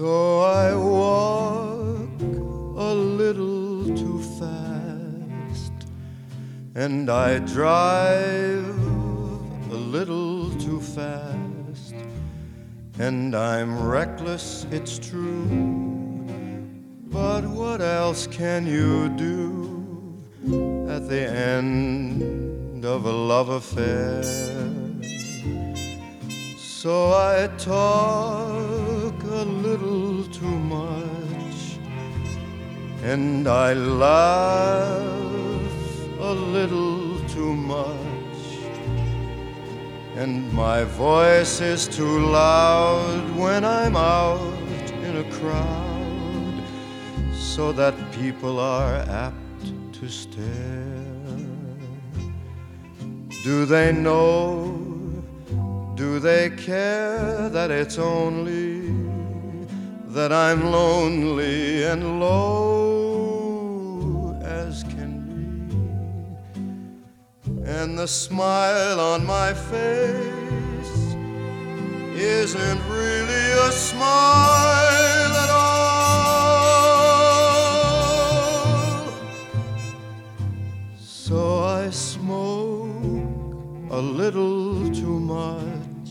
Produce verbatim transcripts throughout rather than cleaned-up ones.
So I walk a little too fast, and I drive a little too fast, and I'm reckless, it's true, but what else can you do at the end of a love affair? So I talk a little too much, and I laugh a little too much, and my voice is too loud when I'm out in a crowd, so that people are apt to stare. Do they know? Do they care that it's only that I'm lonely and low as can be, and the smile on my face isn't really a smile at all? So I smoke a little too much,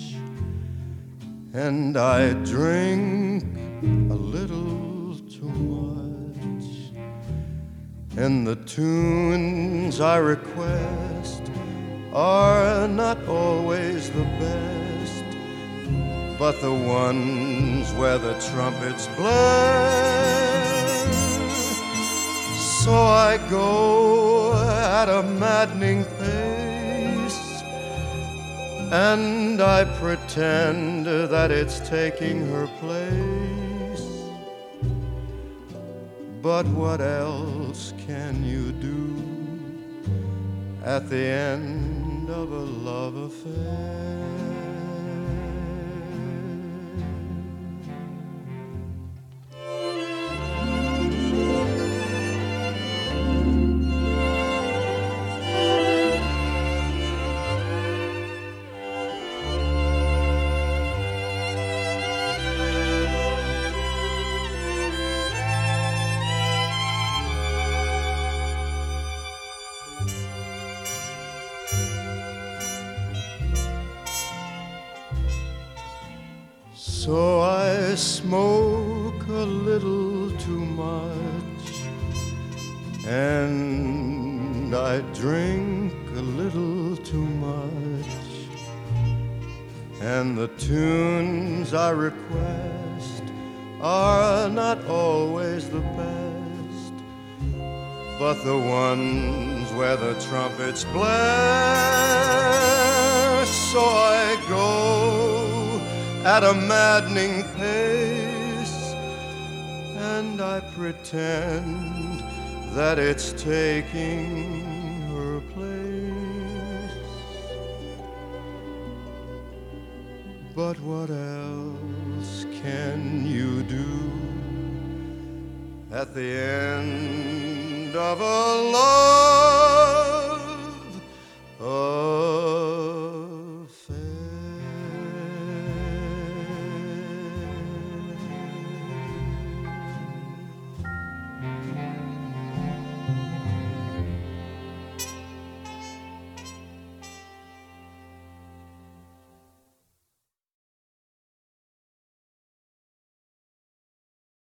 and I drink a little too much, and the tunes I request are not always the best, but the ones where the trumpets blare. So I go at a maddening pace, and I pretend that it's taking her place. But what else can you do at the end of a love affair? So I smoke a little too much, and I drink a little too much, and the tunes I request are not always the best, but the ones where the trumpets blare. So I go at a maddening pace, and I pretend that it's taking her place. But what else can you do at the end of a love